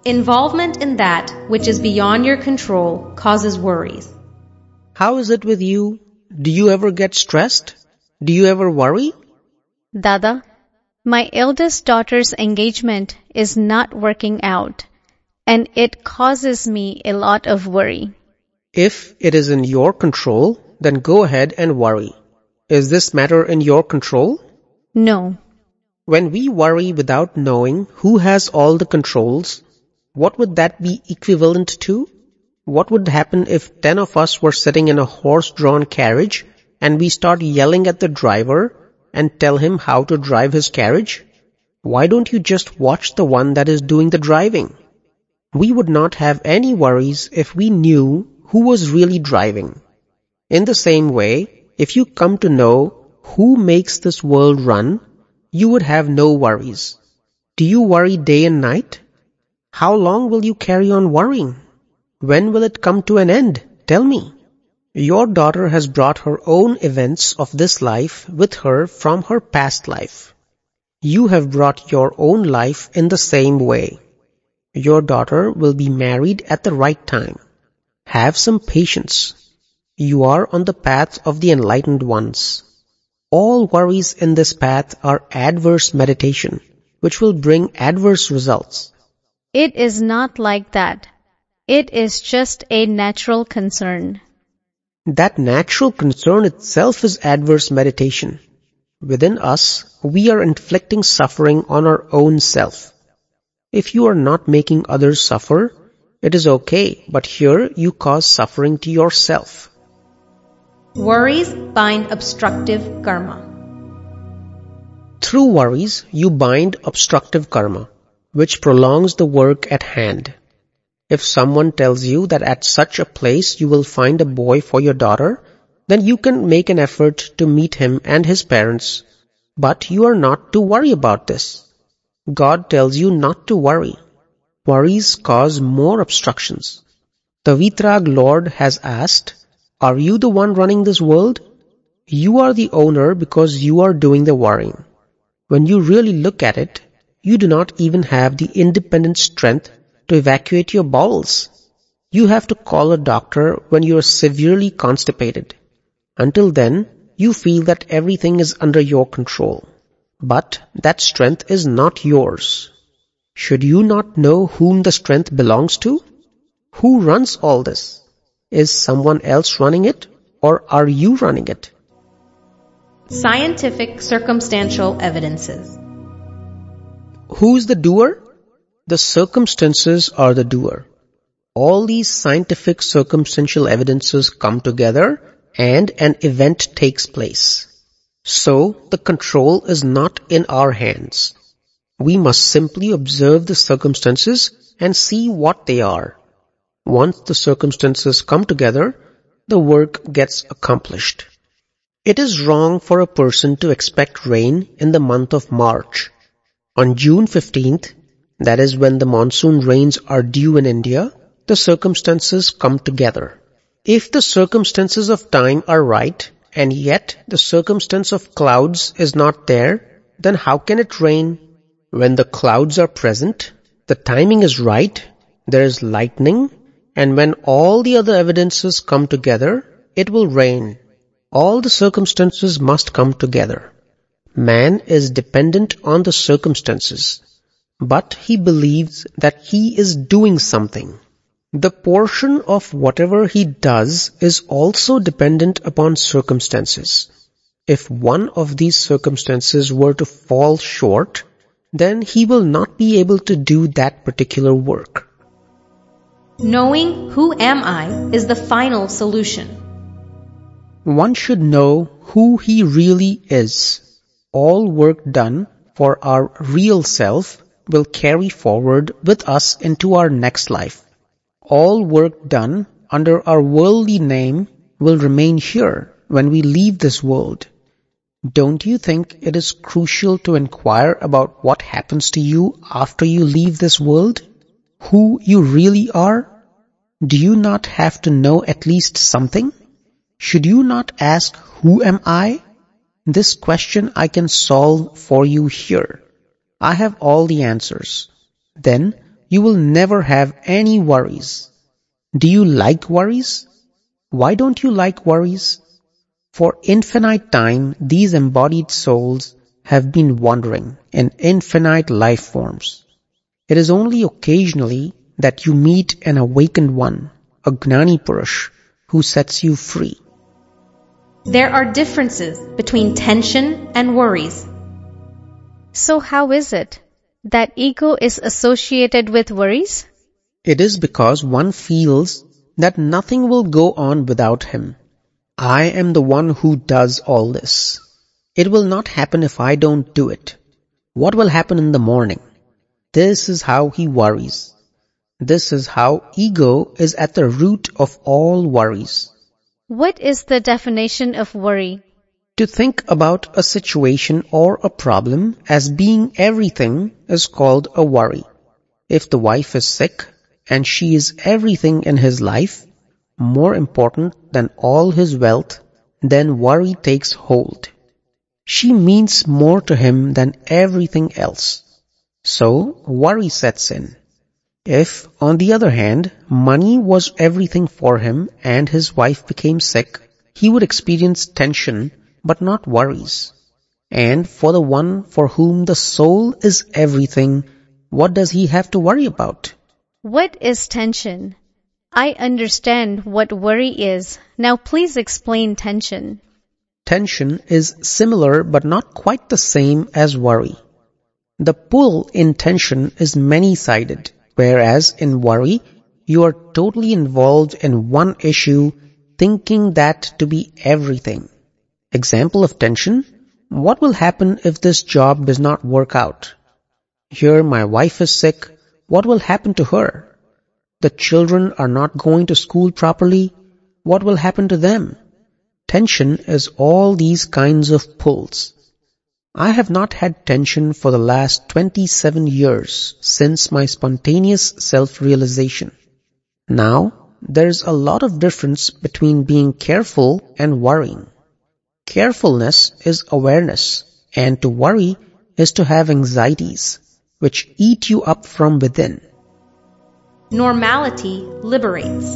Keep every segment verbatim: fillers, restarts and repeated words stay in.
Involvement in that which is beyond your control causes worries. How is it with you? Do you ever get stressed? Do you ever worry? Dada, my eldest daughter's engagement is not working out, and it causes me a lot of worry. If it is in your control, then go ahead and worry. Is this matter in your control? No. When we worry without knowing who has all the controls, what would that be equivalent to? What would happen if ten of us were sitting in a horse-drawn carriage and we start yelling at the driver and tell him how to drive his carriage? Why don't you just watch the one that is doing the driving? We would not have any worries if we knew who was really driving. In the same way, if you come to know who makes this world run, you would have no worries. Do you worry day and night? How long will you carry on worrying? When will it come to an end? Tell me. Your daughter has brought her own events of this life with her from her past life. You have brought your own life in the same way. Your daughter will be married at the right time. Have some patience. You are on the path of the enlightened ones. All worries in this path are adverse meditation, which will bring adverse results. It is not like that. It is just a natural concern. That natural concern itself is adverse meditation. Within us, we are inflicting suffering on our own self. If you are not making others suffer, it is okay, but here you cause suffering to yourself. Worries bind obstructive karma. Through worries, you bind obstructive karma, which prolongs the work at hand. If someone tells you that at such a place you will find a boy for your daughter, then you can make an effort to meet him and his parents. But you are not to worry about this. God tells you not to worry. Worries cause more obstructions. The Vitrag Lord has asked, are you the one running this world? You are the owner because you are doing the worrying. When you really look at it, you do not even have the independent strength to evacuate your bowels. You have to call a doctor when you are severely constipated. Until then, you feel that everything is under your control. But that strength is not yours. Should you not know whom the strength belongs to? Who runs all this? Is someone else running it, or are you running it? Scientific circumstantial evidences. Who is the doer? The circumstances are the doer. All these scientific circumstantial evidences come together and an event takes place. So, the control is not in our hands. We must simply observe the circumstances and see what they are. Once the circumstances come together, the work gets accomplished. It is wrong for a person to expect rain in the month of March. On June fifteenth, that is when the monsoon rains are due in India, the circumstances come together. If the circumstances of time are right, and yet the circumstance of clouds is not there, then how can it rain? When the clouds are present, the timing is right, there is lightning, and when all the other evidences come together, it will rain. All the circumstances must come together. Man is dependent on the circumstances, but he believes that he is doing something. The portion of whatever he does is also dependent upon circumstances. If one of these circumstances were to fall short, then he will not be able to do that particular work. Knowing who am I is the final solution. One should know who he really is. All work done for our real self will carry forward with us into our next life. All work done under our worldly name will remain here when we leave this world. Don't you think it is crucial to inquire about what happens to you after you leave this world? Who you really are? Do you not have to know at least something? Should you not ask, who am I? This question I can solve for you here. I have all the answers. Then you will never have any worries. Do you like worries? Why don't you like worries? For infinite time, these embodied souls have been wandering in infinite life forms. It is only occasionally that you meet an awakened one, a Gnani Purush, who sets you free. There are differences between tension and worries. So how is it that ego is associated with worries? It is because one feels that nothing will go on without him. I am the one who does all this. It will not happen if I don't do it. What will happen in the morning? This is how he worries. This is how ego is at the root of all worries. What is the definition of worry? To think about a situation or a problem as being everything is called a worry. If the wife is sick and she is everything in his life, more important than all his wealth, then worry takes hold. She means more to him than everything else. So worry sets in. If, on the other hand, money was everything for him and his wife became sick, he would experience tension but not worries. And for the one for whom the soul is everything, what does he have to worry about? What is tension? I understand what worry is. Now please explain tension. Tension is similar but not quite the same as worry. The pull in tension is many-sided, whereas in worry, you are totally involved in one issue, thinking that to be everything. Example of tension: what will happen if this job does not work out? Here my wife is sick, what will happen to her? The children are not going to school properly, what will happen to them? Tension is all these kinds of pulls. I have not had tension for the last twenty-seven years since my spontaneous self-realization. Now, there is a lot of difference between being careful and worrying. Carefulness is awareness, and to worry is to have anxieties, which eat you up from within. Normality liberates.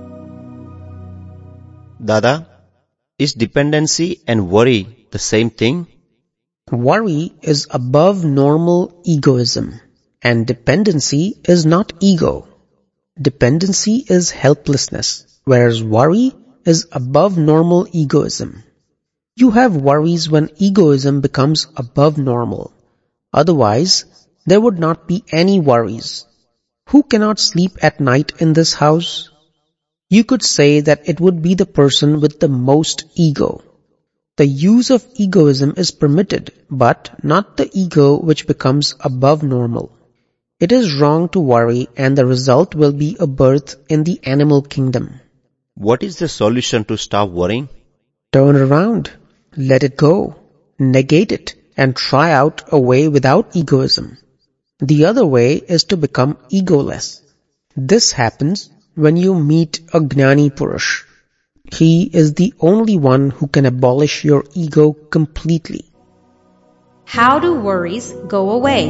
Dada, is dependency and worry the same thing? Worry is above normal egoism, and dependency is not ego. Dependency is helplessness, whereas worry is above normal egoism. You have worries when egoism becomes above normal. Otherwise, there would not be any worries. Who cannot sleep at night in this house? You could say that it would be the person with the most ego. The use of egoism is permitted, but not the ego which becomes above normal. It is wrong to worry, and the result will be a birth in the animal kingdom. What is the solution to stop worrying? Turn around, let it go, negate it, and try out a way without egoism. The other way is to become egoless. This happens when you meet a Gnani Purush. He is the only one who can abolish your ego completely. How do worries go away?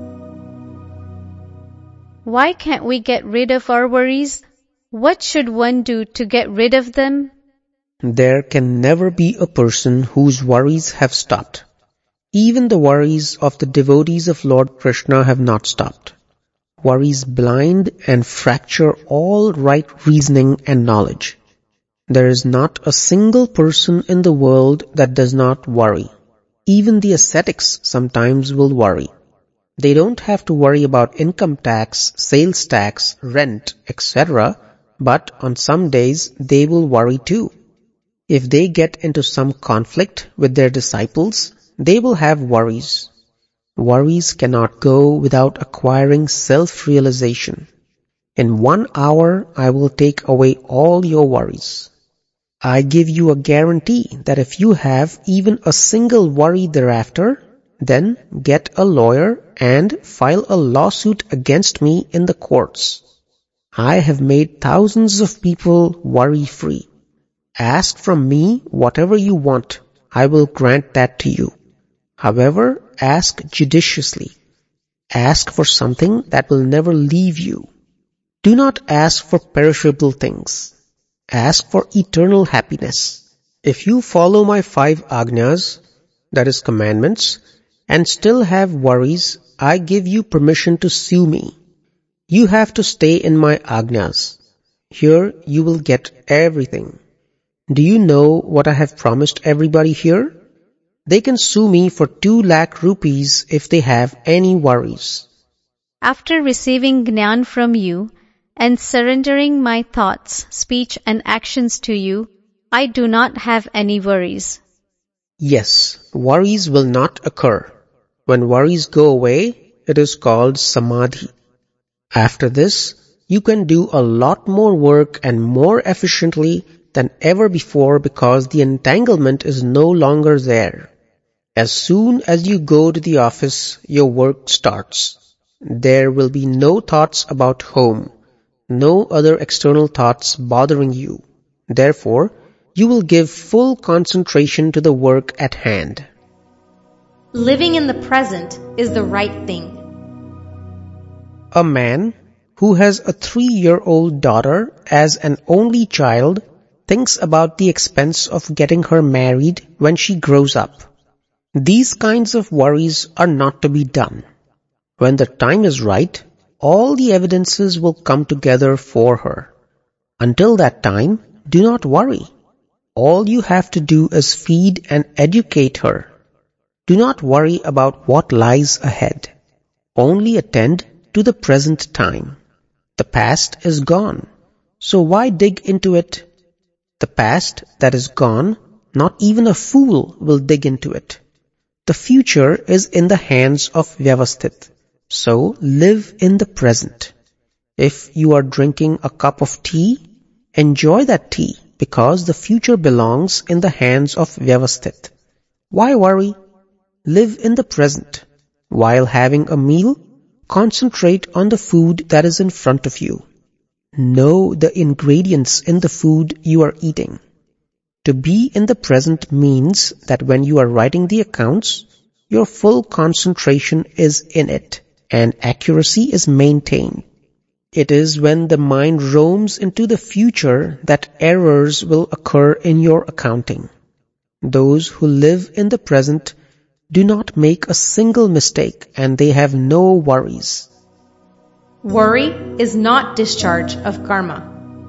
Why can't we get rid of our worries? What should one do to get rid of them? There can never be a person whose worries have stopped. Even the worries of the devotees of Lord Krishna have not stopped. Worries blind and fracture all right reasoning and knowledge. There is not a single person in the world that does not worry. Even the ascetics sometimes will worry. They don't have to worry about income tax, sales tax, rent, et cetera, but on some days they will worry too. If they get into some conflict with their disciples, they will have worries. Worries cannot go without acquiring self-realization. In one hour, I will take away all your worries. I give you a guarantee that if you have even a single worry thereafter, then get a lawyer and file a lawsuit against me in the courts. I have made thousands of people worry-free. Ask from me whatever you want. I will grant that to you. However, ask judiciously. Ask for something that will never leave you. Do not ask for perishable things. Ask for eternal happiness. If you follow my five agnyas, that is commandments, and still have worries, I give you permission to sue me. You have to stay in my agnyas. Here you will get everything. Do you know what I have promised everybody here? They can sue me for two lakh rupees if they have any worries. After receiving Gnan from you and surrendering my thoughts, speech and actions to you, I do not have any worries. Yes, worries will not occur. When worries go away, it is called samadhi. After this, you can do a lot more work and more efficiently than ever before because the entanglement is no longer there. As soon as you go to the office, your work starts. There will be no thoughts about home, no other external thoughts bothering you. Therefore, you will give full concentration to the work at hand. Living in the present is the right thing. A man who has a three-year-old daughter as an only child thinks about the expense of getting her married when she grows up. These kinds of worries are not to be done. When the time is right, all the evidences will come together for her. Until that time, do not worry. All you have to do is feed and educate her. Do not worry about what lies ahead. Only attend to the present time. The past is gone, so why dig into it? The past that is gone, not even a fool will dig into it. The future is in the hands of Vyavasthit, so live in the present. If you are drinking a cup of tea, enjoy that tea because the future belongs in the hands of Vyavasthit. Why worry? Live in the present. While having a meal, concentrate on the food that is in front of you. Know the ingredients in the food you are eating. To be in the present means that when you are writing the accounts, your full concentration is in it and accuracy is maintained. It is when the mind roams into the future that errors will occur in your accounting. Those who live in the present do not make a single mistake and they have no worries. Worry is not discharge of karma.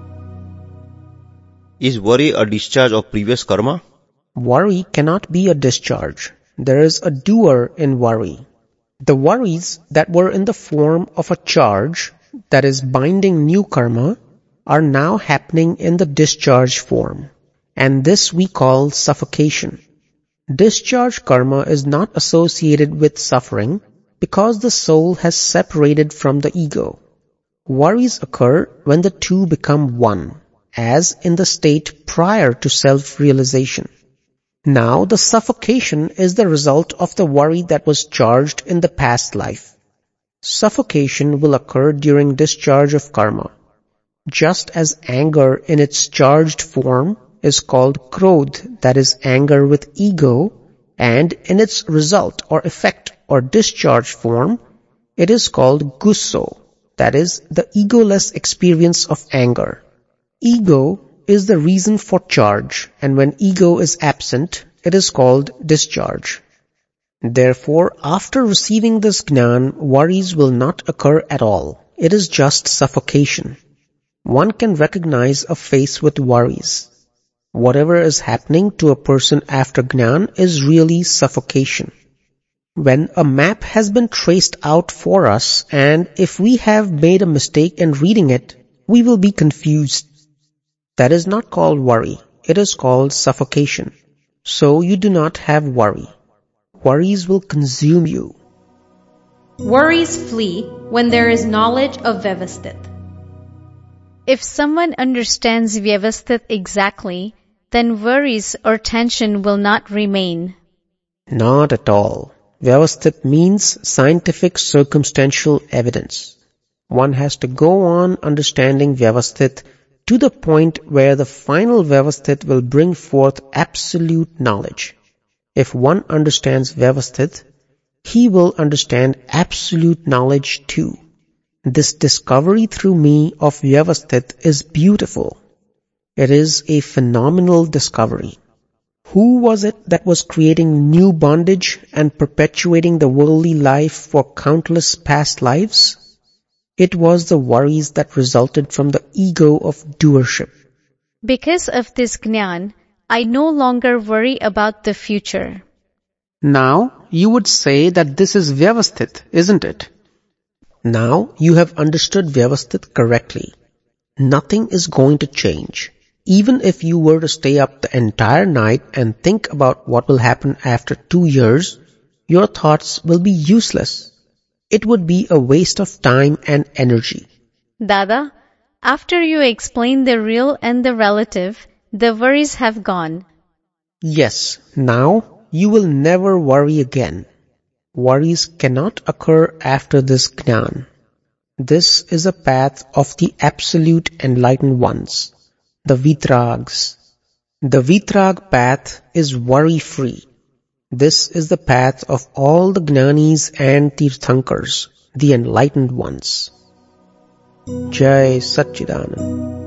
Is worry a discharge of previous karma? Worry cannot be a discharge. There is a doer in worry. The worries that were in the form of a charge, that is binding new karma, are now happening in the discharge form. And this we call suffocation. Discharge karma is not associated with suffering because the soul has separated from the ego. Worries occur when the two become one, as in the state prior to self-realization. Now the suffocation is the result of the worry that was charged in the past life. Suffocation will occur during discharge of karma. Just as anger in its charged form is called krodh, that is anger with ego, and in its result or effect or discharge form, it is called gusso, that is the egoless experience of anger. Ego is the reason for charge, and when ego is absent, it is called discharge. Therefore, after receiving this Gnan, worries will not occur at all. It is just suffocation. One can recognize a face with worries. Whatever is happening to a person after Gnan is really suffocation. When a map has been traced out for us, and if we have made a mistake in reading it, we will be confused. That is not called worry. It is called suffocation. So you do not have worry. Worries will consume you. Worries flee when there is knowledge of Vyavasthit. If someone understands Vyavasthit exactly, then worries or tension will not remain. Not at all. Vyavasthit means scientific circumstantial evidence. One has to go on understanding Vyavasthit to the point where the final Vyavasthit will bring forth absolute knowledge. If one understands Vyavasthit, he will understand absolute knowledge too. This discovery through me of Vyavasthit is beautiful. It is a phenomenal discovery. Who was it that was creating new bondage and perpetuating the worldly life for countless past lives? It was the worries that resulted from the ego of doership. Because of this Gnan, I no longer worry about the future. Now, you would say that this is Vyavasthit, isn't it? Now, you have understood Vyavasthit correctly. Nothing is going to change. Even if you were to stay up the entire night and think about what will happen after two years, your thoughts will be useless. It would be a waste of time and energy. Dada, after you explain the real and the relative, the worries have gone. Yes, now you will never worry again. Worries cannot occur after this Gnan. This is a path of the absolute enlightened ones, the Vitrags. The Vitrag path is worry-free. This is the path of all the Gnanis and Tirthankars, the enlightened ones. Jai Satchidanand.